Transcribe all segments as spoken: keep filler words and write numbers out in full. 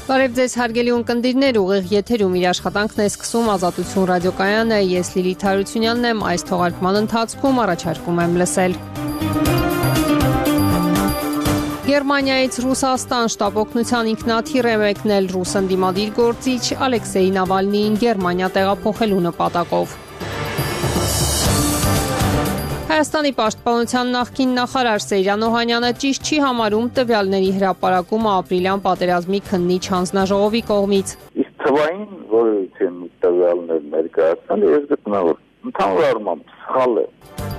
Բարև ձեզ հարգելի ունկնդիրներ, ուղիղ եթերում իր աշխատանքն է սկսում Ազատություն ռադիոկայանը, ես Լիլիթ Հարությունյանն եմ, այս թողարկման ընթացքում առաջարկում եմ լսել։ Գերմանիայից Ռուսաստան շտապօգնության ինքնաթիռ է մեկնել ռուս ընդդիմադիր գործիչ Ալեքսեյ Նավալնիին Գերմանիա տեղափոխելու նպատակով։ Հայաստանի պաշտպանության նախկին նախարար Սեյրան Օհանյանը ճիշտ չի համարում տվյալների հրապարակումը ապրիլյան պատերազմի քննիչ հանձնաժողովի կողմից։ Իսկ թվային որևիցե տվյալներ ներկայացնել ես գտնում եմ ընդհանուր առմամբ սխալ է։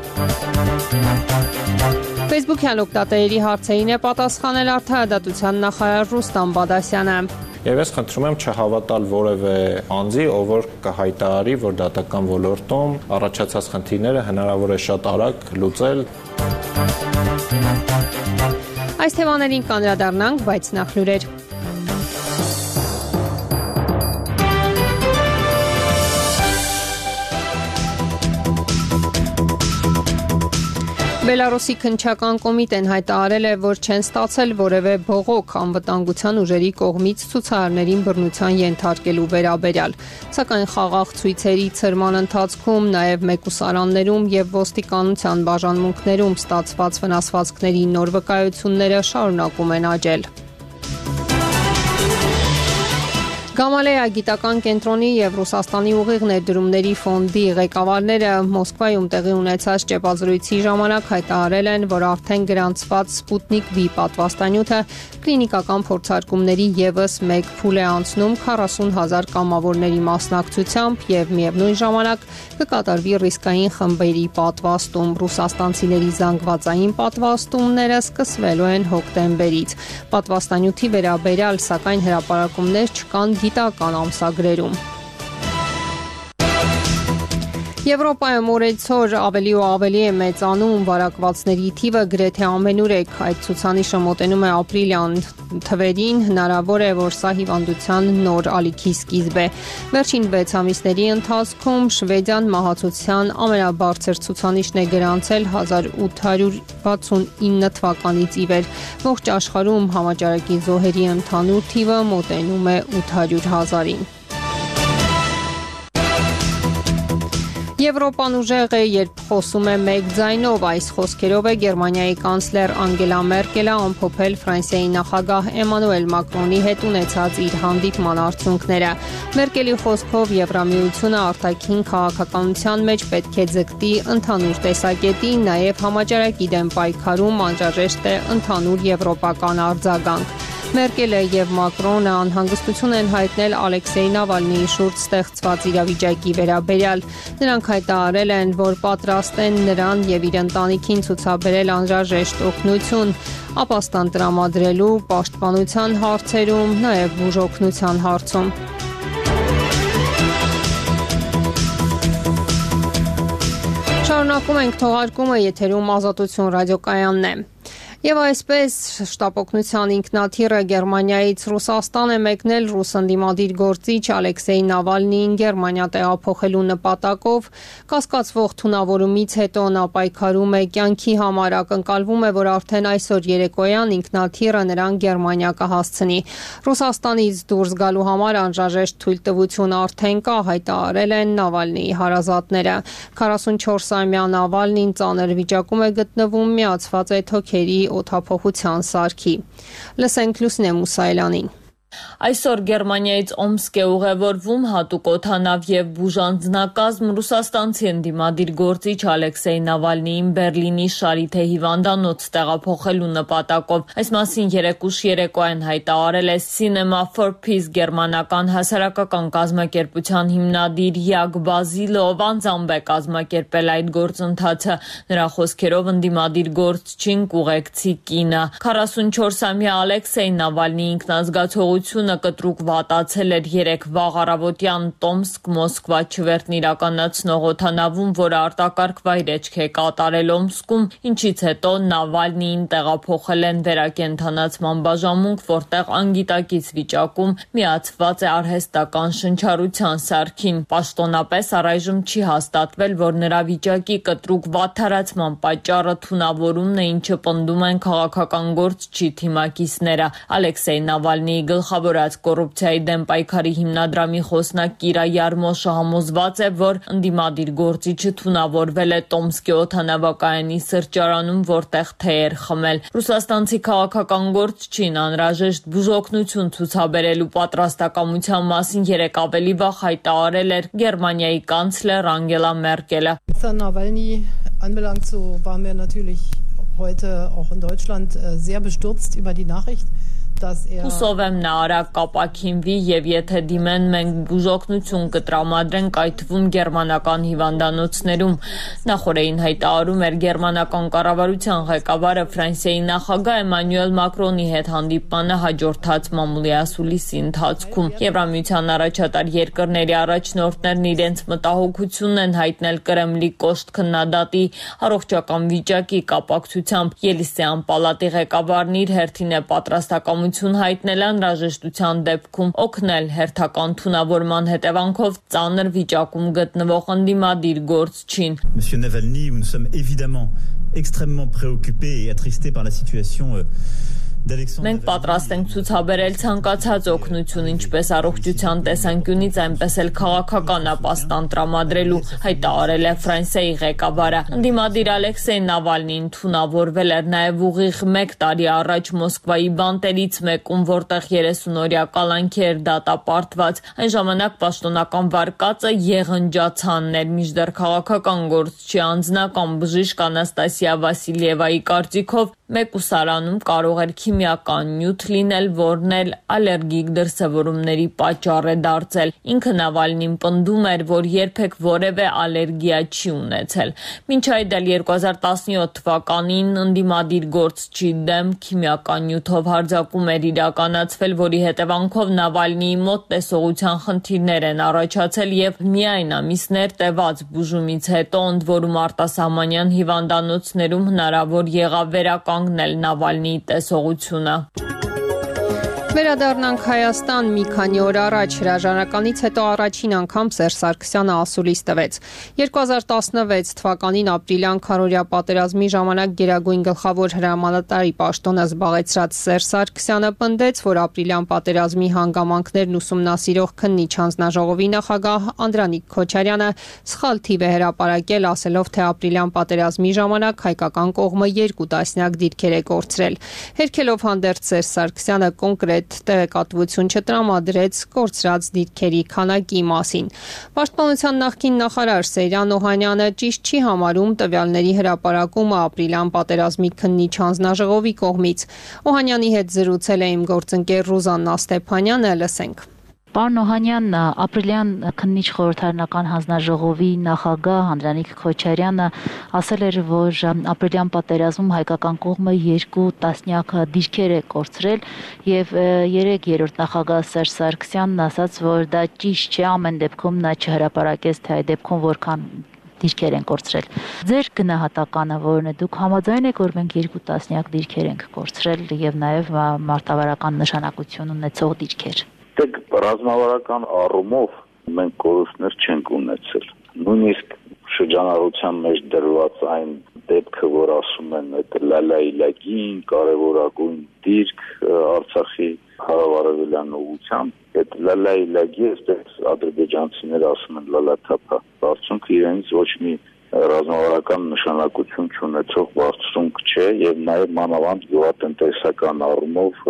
Facebook-յան օգտատերերի հարցերին է պատասխանել Արդարադատության նախարար Ռուստամ Բադասյանը։ Եվ ես խնդրում եմ չհավատալ որևէ անձի, ով որ կհայտարարի, որ դատական ոլորտում առաջացած խնդիրները հնարավոր է շատ արագ լուծել։ Այս թեմաներին կանդրադառնանք, բայց նախ լուրեր։ Բելարուսի քննչական կոմիտեն հայտարարել է, որ չեն ստացել որևէ բողոք անվտանգության ուժերի կողմից ցուցարարներին բռնության ենթարկելու վերաբերյալ, սակայն խաղաղ ցույցերի ցրման ընթացքում նաև մեկուսարաններում եւ ոստիկանության բաժանմունքներում ստացված վնասվածքների նոր վկայությունները շարունակում են աճել։ Գամալեա գիտական կենտրոնի եւ Ռուսաստանի ուղիղ ներդրումների ֆոնդի ղեկավարները Մոսկվայում տեղի ունեցած ճեպազրույցի ժամանակ հայտարարել են, որ արդեն գրանցված Սպուտնիկ V պատվաստանյութը կլինիկական փորձարկումների եւս մեկ փուլ է անցնում քառասուն հազար կամավորների մասնակցությամբ եւ միևնույն ժամանակ կկատարվի ռիսկային խմբերի պատվաստում։ Ռուսաստանցիների զանգվածային պատվաստումները սկսվելու են հոկտեմբերից։ Պատվաստանյութի վերաբերյալ սակայն հրապարակումներ չկան գիտական ամսագրերում։ Եվրոպայում օրեցօր ավելի ու ավելի է մեծանում վարակվածների թիվը գրեթե ամենուրեք։ Այդ ցուցանիշը մոտենում է ապրիլյան թվերին, հնարավոր է, որ սա հիվանդության նոր ալիքի սկիզբ է։ Վերջին վեց ամիսների ընթացքում Շվեդիան մահացության ամենաբարձր ցուցանիշն է գրանցել հազար ութ հարյուր վաթսունինը թվականից ի վեր։ Ողջ աշխարհում համաճարակի զոհերի ընդհանուր թիվը մոտենում է ութ հարյուր հազարին։ Եվրոպան ուժեղ է, երբ խոսում է մեկ ձայնով, այս խոսքերով է Գերմանիայի կանցլեր Անգելա Մերկելը ամփոփել Ֆրանսիայի նախագահ Էմանուել Մակրոնի հետ ունեցած իր հանդիպման արդյունքները։ Մերկելի խոսքով Եվրամիությունը արտաքին քաղաքականության մեջ պետք է ձգտի ընդհանուր տեսակետի, նաև համաճարակի դեմ պայքարում անհրաժեշտ է ընդհանուր եվրոպական արձագանք։ Մերկելը եւ Մակրոնը անհանգստություն են հայտնել Ալեքսեյ Նավալնիի շուրջ ստեղծված իրավիճակի վերաբերյալ։ Նրանք հայտարարել են, որ պատրաստ են նրան եւ իր ընտանիքին ցուցաբերել անհրաժեշտ օգնություն, ապաստան տրամադրելու, պաշտպանության հարցերում, նաեւ բուժօգնության հարցում։ Շարունակում ենք թողարկումը, եթերում Ազատություն ռադիոկայանն է։ Եվ այսպես շտապօգնության ինքնաթիռը Գերմանիայից Ռուսաստան է մեկնել ռուս ընդդիմադիր գործիչ Ալեքսեյ Նավալնիին Գերմանիա տեղափոխելու նպատակով։ Կասկածվող թունավորումից հետո նա պայքարում է կյանքի համար, ակնկալվում է, որ արդեն այսօր երեկոյան ինքնաթիռը նրան Գերմանիա կհասցնի։ Ռուսաստանից դուրս գալու համար անհրաժեշտ թույլտվություն արդեն կա, հայտարարել են Նավալնիի հարազատները։ քառասունչորսամյա Նավալնին ծանր վիճակում է գտնվում, միացված է թոքերի օդափոխության սարքի։ Լսենք Լուսինե Մուսայելյանին։ Այսօր Գերմանիայից Օմսկ է ուղևորվում հատուկ օդանավ եւ բուժանձնակազմ ռուսաստանցի ընդդիմադիր գործիչ Ալեքսեյ Նավալնիին Բերլինի Շարիթե հիվանդանոց տեղափոխելու նպատակով։ Այս մասին երեկուշ երեկոյան հայտարարել է Cinema for Peace գերմանական հասարակական կազմակերպության հիմնադիր Յակ Բազիլով, անձամբ է կազմակերպել այդ գործընթացը։ Նրա խոսքերով ընդդիմադիր գործչին կուղեկցի կինը։ քառասունչորսամյա Ալեքսեյ Նավալնիի ինքնազգացողությունը կտրուկ վատացել էր երեկ վաղ առավոտյան Տոմսկ-Մոսկվա չվերթն իրականացնող օդանավում, որը արտակարգ վայրեջք է կատարել Օմսկում, ինչից հետո Նավալնիին տեղափոխել են վերակենդանացման բաժանմունք, որտեղ անգիտակից վիճակում միացված է արհեստական շնչառության սարքին։ Պաշտոնապես առայժմ չի հաստատվել, որ նրա վիճակի կտրուկ վատթարացման պատճառը թունավորումն է, ինչը պնդում են քաղաքական գործչի թիմակիցները։ Ալեքսեյ Նավալնիի գլխ գլխավորած կոռուպցիայի դեմ պայքարի հիմնադրամի խոսնակ Կիրա Յարմոշը համոզված է, որ ընդդիմադիր գործիչը թունավորվել է Տոմսկի օդանավակայանի սրճարանում, որտեղ թե էր խմել։ Ռուսաստանցի քաղաքական գործչին անհրաժեշտ բուժօգնություն ցուցաբերելու պատրաստակամության մասին երեկ ավելի վաղ հայտարարել էր Գերմանիայի կանցլեր Անգելա Մերկելը։ Anbelangt, so waren wir natürlich heute auch in Deutschland sehr bestürzt über die Nachricht. Հուսով եմ նա արագ կապակինվի և եթե դիմեն մենք բուժօգնություն կտրամադրենք այդ թվում գերմանական հիվանդանոցներում։ Նախորդին հայտարարում էր գերմանական կառավարության ղեկավարը Ֆրանսիայի նախագահ Էմանուել Մակրոնի հետ հանդիպմանը հաջորդած մամուլի ասուլիսի ընթացքում։ Եվրամիության առաջատար երկրների առաջնորդներն իրենց մտահոգությունն են հայտնել Կրեմլի կոշտ քննադատի առողջական վիճակի կապակցությամբ։ Ելիսեյան պալատի ղեկավարն իր հերթին է պատրաստակամություն հայտնել անհրաժեշտության դեպքում օգնել հերթական թունավորման հետևանքով ծանր վիճակում գտնվող ընդդիմադիր գործչին։ Monsieur Navalny, nous sommes évidemment extrêmement préoccupés et attristés par la situation Մենք պատրաստ ենք ցուցաբերել ցանկացած օգնություն, ինչպես առողջության տեսանկյունից, այնպես էլ քաղաքական ապաստան տրամադրելու, հայտարարել է Ֆրանսիայի ղեկավարը։ Ընդդիմադիր Ալեքսեյ Նավալնին թունավորվել էր նաև ուղիղ մեկ տարի առաջ Մոսկվայի բանտերից մեկում, որտեղ երեսունօրյա կալանքի էր դատապարտված։ Այն ժամանակ պաշտոնական վարկածը եղնջացանն էր, մինչդեռ քաղաքական գործչի անձնական բժիշկ Անաստասիա Վասիլիևայի կարծիքով մեկուսարանում կարող էր քիմիական նյութ լինել, որն էլ ալերգիկ դրսևորումների պատճառ է դարձել։ Ինքը Նավալնին պնդում էր, որ երբեք որևէ ալերգիա չի ունեցել։ Մինչ այդ էլ երկու հազար տասնյոթ թվականին ընդդիմադիր գործչի դեմ քիմիական նյութով հարձակում էր իրականացվել, որի հետևանքով Նավալնիի մոտ տեսողության խնդիրներ են առաջացել և միայն ամիսներ տևած բուժումից հետո, ընդ որում արտասահմանյան հիվանդանոցներում հնարավոր եղավ վերականգնել Նավալնիի տեսողությունը։ Վերադառնանք Հայաստան մի քանի օր առաջ հրաժարականից հետո առաջին անգամ Սերժ Սարգսյանը ասուլիս տվեց։ երկու հազար տասնվեց թվականին ապրիլյան քառօրյա պատերազմի ժամանակ Գերագույն գլխավոր հրամանատարի պաշտոնը զբաղեցրած Սերժ Սարգսյանը պնդեց, որ ապրիլյան պատերազմի հանգամանքներն ուսումնասիրող քննիչ հանձնաժողովի նախագահ Անդրանիկ Քոչարյանը սխալ թիվ է հրապարակել, ասելով, թե ապրիլյան պատերազմի ժամանակ հայկական կողմը երկու տասնյակ դիրքեր է կորցրել։ Հերքելով հանդերձ Սերժ Սարգսյանը կոնկրետ տեղեկատվություն չտրամադրեց կորցրած դիրքերի քանակի մասին։ Պաշտպանության նախկին նախարար Սեյրան Օհանյանը ճիշտ չի համարում տվյալների հրապարակումը ապրիլյան պատերազմի քննիչ հանձնաժողովի կողմից։ Օհանյանի հետ զրուցել է իմ գործընկեր Ռուզաննա Ստեփանյանը, լսենք։ Պարոն Օհանյան, ապրիլյան քննիչ խորհրդարանական հանձնաժողովի նախագահ Անդրանիկ Քոչարյանը ասել էր, որ ապրիլյան պատերազմում հայկական կողմը երկու տասնյակ դիրքեր է կորցրել եւ երեք երրորդ նախագահ Սերժ Սարգսյանն ասաց, որ դա ճիշտ չէ, ամեն դեպքում նա չհրապարակեց, թե այդ դեպքում որքան դիրքեր են կորցրել։ Ձեր գնահատականը որն է, դուք համաձայն եք, որ մենք երկու տասնյակ դիրքեր ենք կորցրել եւ նաեւ մարտավարական նշանակություն ունեցող դիրքեր։ Ռազմավարական առումով մենք կորուստներ չենք ունեցել։ Նույնիսկ շրջանառության մեջ դրված այն դեպքը, որ ասում են այդ լալայլագին, կարևորագույն դիրք Արցախի հարավարևելյան ուղղությամբ, այդ լալայլագի, այսպես ադրբեջանցիները ասում են լալաթափա, բարձունքը իրենից ոչ մի ռազմավարական նշանակություն չունեցող բարձրունք չէ եւ նաեւ մանավանդ գյուղատնտեսական առումով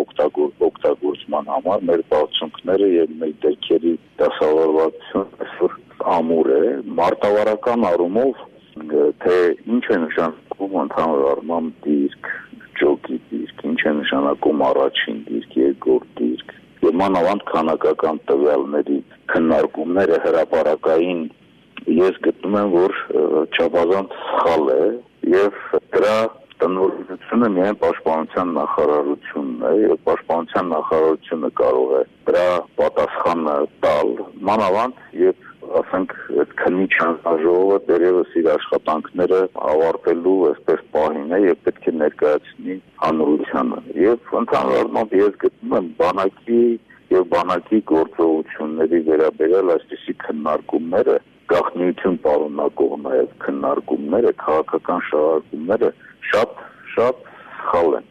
օգտագործման համար մեր բարձունքները եւ մեր դերքերի դասավորվածությունը այսօր ամուր է։ Մարտավարական առումով թե ինչ է նշանակում ընդհանուր առմամբ դիրք, ջոկի դիրք, ինչ է նշանակում առաջին դիրք, երկրորդ դիրք եւ մանավանդ քանակական տվյալների քննարկումները հրապարակային ես գտնում եմ, որ չափազանց սխալ է եւ դրա տնօրինությունը միայն պաշտպանության նախարարությունն է եւ պաշտպանության նախարարությունը կարող է դրա պատասխանը տալ մանավանդ եւ ասենք այդ քննիչ հանձնաժողովը դերևս իր աշխատանքները ավարտելու այսպես պահին է եւ պետք է ներկայացնի հանրությանը եւ ընդհանուր առմամբ ես գտնում եմ բանակի եւ բանակի գործողությունների վերաբերյալ այսպիսի քննարկումները գաղտնիություն պարունակող նաև քննարկումները, քաղաքական շարժումները շատ շատ սխալ են։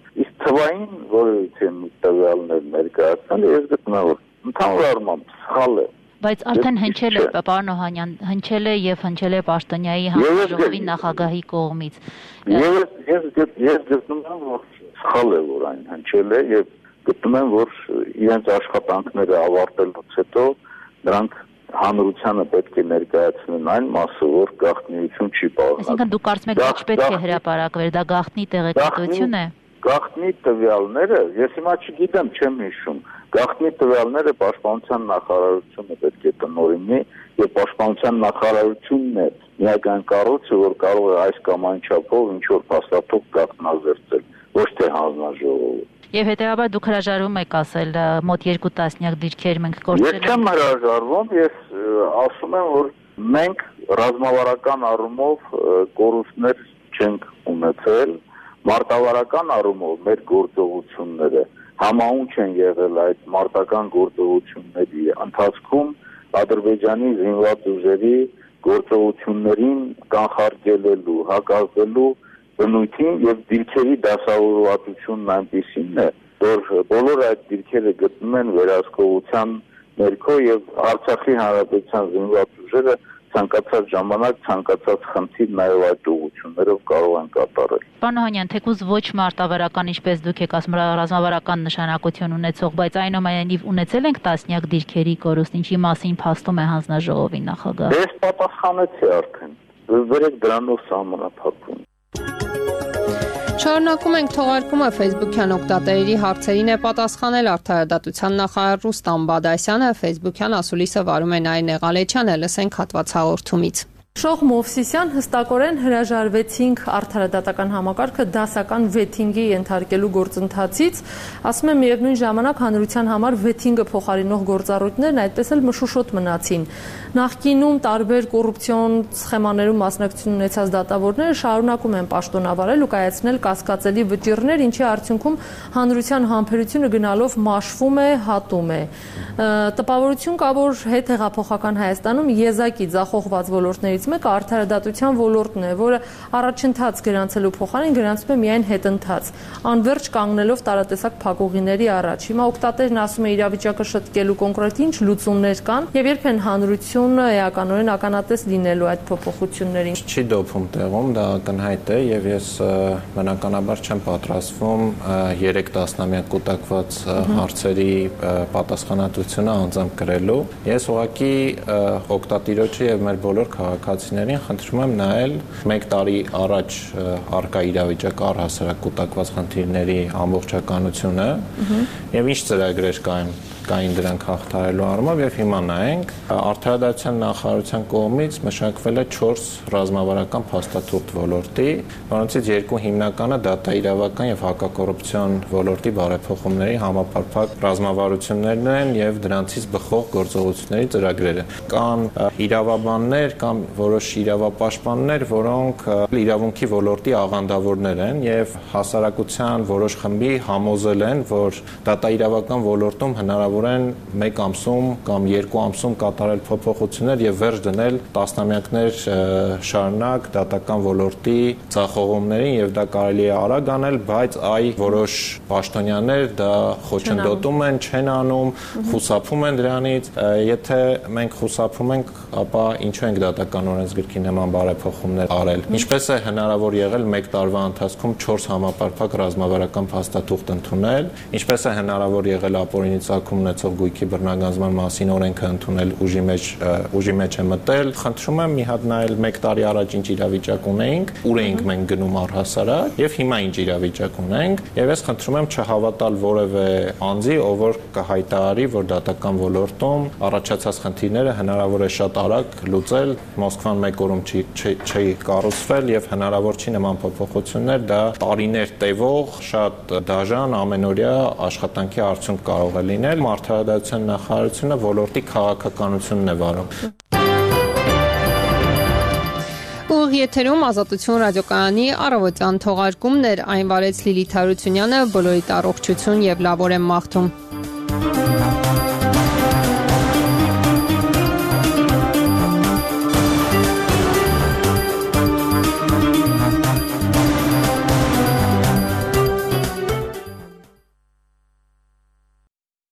Իսկ թվային որևիցե տվյալներ ներկայացնել ես գտնում եմ, որ ընդհանուր առմամբ սխալ է։ Բայց արդեն հնչել է, պարոն Օհանյան, հնչել է եւ հնչել է Պաշտոնյայի հանձնաժողովի նախագահի կողմից։ Ես ես ես գտնում եմ, որ սխալ է, որ այն հնչել է եւ գտնում եմ, որ իրենց աշխատանքները ավարտելուց հետո նրանք հանրությանը պետք է ներկայացնեն այն մասը, որ գաղտնիություն չի պարունակում։ Այսինքն դուք կարծում եք, ոչ պետք է հրապարակվեր, դա գաղտնի տեղեկատվություն է։ Գաղտնի տվյալները, ես հիմա չգիտեմ, չեմ հիշում, գաղտնի տվյալները Պաշտպանության նախարարությունը պետք է տնօրինի եւ Պաշտպանության նախարարությունն է միական կառույցը, որ կարող է այս կամ այն չափով ինչ որ փաստաթուղթ գաղտնազերծել, ոչ թե հանձնաժողովը։ Եվ հետեւաբար դուք հրաժարվում եք ասել մոտ երկու տասնյակ դիրքեր մենք կորցրել ենք։ Ես չեմ հրաժարվում, ես ասում եմ, որ մենք ռազմավարական առումով կորուստներ չենք ունեցել, մարտավարական առումով մեր գործողությունները համաունչ են եղել այդ մարտական գործողությունների ընթացքում Ադրբեջանի զինված ուժերի գործողություններին կանխարգելելու, հակազդելու բնույթին եւ դիրքերի դասավորվածությունն այնպիսին է, որ բոլոր այդ դիրքերը գտնում են վերահսկողության ներքո եւ Արցախի հանրապետության զինված ուժերը ցանկացած ժամանակ ցանկացած խնդիր նաեւ այդ ուղղություններով կարող են կատարել։ Պարոն Օհանյան, թեկուզ ոչ մարտավարական, ինչպես դուք եք ասում, ռազմավարական նշանակություն ունեցող, բայց այնուամենայնիվ ունեցել ենք տասնյակ դիրքերի կորուստ, ինչի մասին փաստում է հանձնաժողովի նախագահը։ Ես պատասխանեցի արդեն։ Վերեք դրանով սահմանափակվում։ Շարունակում ենք թողարկումը Facebook-յան օգտատերերի հարցերին է պատասխանել արդարադատության նախարար Ռուստամ Բադասյանը, Facebook-յան ասուլիսը վարում է Նայր Նեղալեչյանը, լսենք հատվածհաղորդումից։ Շոխ Մովսիսյան հստակորեն հրաժարվեցինք արդարադատական համակարգը դասական վեթինգի ենթարկելու գործընթացից, ասում եմ միևնույն ժամանակ հանրության համար վեթինգը փոխարինող գործառույթներն այդպես էլ մշուշոտ մնացին։ Նախկինում տարբեր կոռուպցիոն սխեմաներում մասնակցություն ունեցած դատավորները շարունակում են պաշտոնավարել ու կայացնել կասկածելի վճիռներ, ինչի արդյունքում հանրության համբերությունը գնալով մաշվում է, հատում է։ Տպավորություն կա, որ հետհեղափոխական Հայաստանում եզակի ձախողված ոլորտներից մեկը արդարադատության ոլորտն է, որը առաջընթաց գրանցելու փոխարեն գրանցում է միայն հետընթաց, անվերջ կանգնելով տարատեսակ փակուղիների առաջ։ Հիմա օգտատերն ասում է իրավիճակը շտկելու կոնկրետ ինչ լուծումներ կան եւ երբ են հանրությունը էականորեն ականատես լինելու այդ փոփոխություններին։ Չի դոփում տեղում, դա ակնհայտ է եւ ես բնականաբար չեմ պատրաստվում երեք տասնամյակ կուտակված հարցերի պատասխանատվությունը անձամբ կրելու։ Ես ուղղակի օգտատիրոջը եւ մեր բոլոր քաղաքացիներին խնդրում եմ նայել մեկ տարի առաջ արկա իրավիճակ առհասարակ կուտակված խնդիրների ամբողջականությունը եւ ինչ ծրագրեր կային կային դրանք հաղթահարելու առումով եւ հիմա նայենք արդարադատության նախարարության կողմից մշակվել է չորս ռազմավարական փաստաթուղթ ոլորտի, որոնցից երկու հիմնականը դատաիրավական եւ հակակոռուպցիոն ոլորտի բարեփոխումների համապարփակ ռազմավարություններն են եւ դրանցից բխող գործողությունների ծրագրերը։ Կան իրավաբաններ կամ որոշ իրավապաշտպաններ, որոնք իրավունքի ոլորտի աղանդավորներ են եւ հասարակության որոշ խմբի համոզել են, որ դատաիրավական ոլորտում հնարավոր են մեկ ամսում կամ երկու ամսում կատարել փոփոխություններ եւ վերջ դնել տասնամյակներ շարունակ դատական ոլորտի ձախողումներին եւ դա կարելի է արագ անել, բայց այ որոշ պաշտոնյաներ դա խոչընդոտում են, չեն անում, խուսափում են դրանից։ Եթե մենք խուսափում ենք, ապա ինչու ենք դատական օրենսգրքի նման բարեփոխումներ արել։ Ինչպես է հնարավոր եղել մեկ տարվա ընթացքում չորս համապարփակ ռազմավարական փաստաթուղթ ընդունել, ինչպես է հնարավոր եղել ապօրինի ծագում ունեցող գույքի բռնագանձման մասին օրենքը ընդունել ուժի մեջ ուժի մեջ է մտել։ Խնդրում եմ մի հատ նայել մեկ տարի առաջ ինչ իրավիճակ ունեինք, ուր էինք մենք գնում առհասարակ եւ հիմա ինչ իրավիճակ ունենք եւ ես խնդրում եմ չհավատալ որևէ անձի, ով որ կհայտարարի, որ դատական ոլորտում առաջացած խնդիրները հնարավոր է շատ արագ լուծել, Մոսկվան մեկ օրում չի չի կառուցվել եւ հնարավոր չի նման փոփոխություններ, դա տարիներ տևող, շատ դաժան ամենօրյա աշխատանքի արդյունք կարող է լինել։ Արդարադատության նախարարությունը ոլորտի քաղաքականությունն է վարում։ Ուղիղ եթերում Ազատություն ռադիոկայանի առավոտյան թողարկումներ, այն վարեց Լիլիթ Հարությունյանը, բոլորիդ առողջություն եւ լավ օրեմ մաղթում։